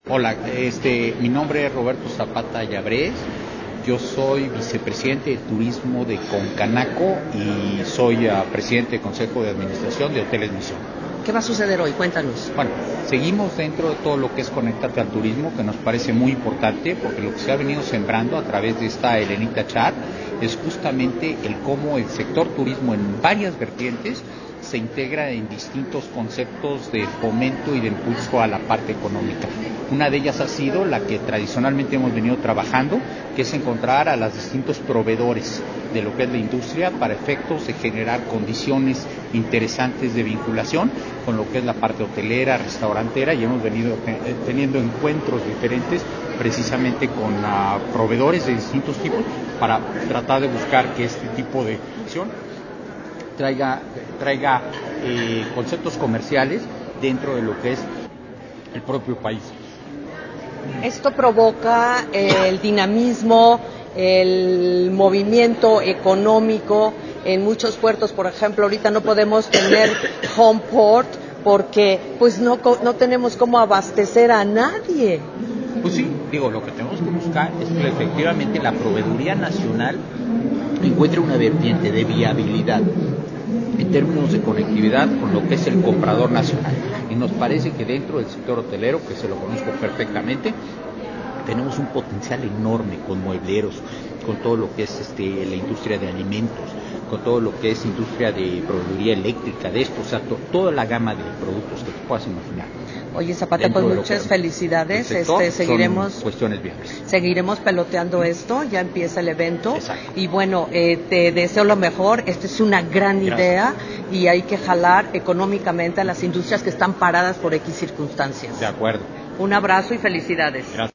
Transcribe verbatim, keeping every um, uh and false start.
Hola, este, mi nombre es Roberto Zapata Llabrés, yo soy vicepresidente de turismo de Concanaco y soy uh, presidente del Consejo de Administración de Hoteles Misión. ¿Qué va a suceder hoy? Cuéntanos. Bueno, seguimos dentro de todo lo que es Conéctate al Turismo, que nos parece muy importante, porque lo que se ha venido sembrando a través de esta Elenita Chat es justamente el cómo el sector turismo en varias vertientes se integra en distintos conceptos de fomento y de impulso a la parte económica. Una de ellas ha sido la que tradicionalmente hemos venido trabajando, que es encontrar a los distintos proveedores de lo que es la industria para efectos de generar condiciones interesantes de vinculación con lo que es la parte hotelera, restaurantera, y hemos venido teniendo encuentros diferentes precisamente con uh, proveedores de distintos tipos para tratar de buscar que este tipo de acción traiga, traiga eh, conceptos comerciales dentro de lo que es el propio país. Esto provoca el dinamismo, el movimiento económico en muchos puertos. Por ejemplo, ahorita no podemos tener home port porque pues no, no tenemos cómo abastecer a nadie. Pues sí, digo, lo que tenemos que buscar es que efectivamente la proveeduría nacional encuentre una vertiente de viabilidad en términos de conectividad con lo que es el comprador nacional. Y nos parece que dentro del sector hotelero, que se lo conozco perfectamente, tenemos un potencial enorme con muebleros, con todo lo que es este, la industria de alimentos, con todo lo que es industria de proveeduría eléctrica, de esto, o sea, to, toda la gama de productos que te puedas imaginar. Oye, Zapata, pues muchas felicidades. Este, seguiremos, cuestiones viables. Seguiremos peloteando esto, ya empieza el evento. Exacto. Y bueno, eh, te deseo lo mejor. Esta es una gran Gracias. idea y hay que jalar económicamente a las industrias que están paradas por X circunstancias. De acuerdo. Un abrazo y felicidades. Gracias.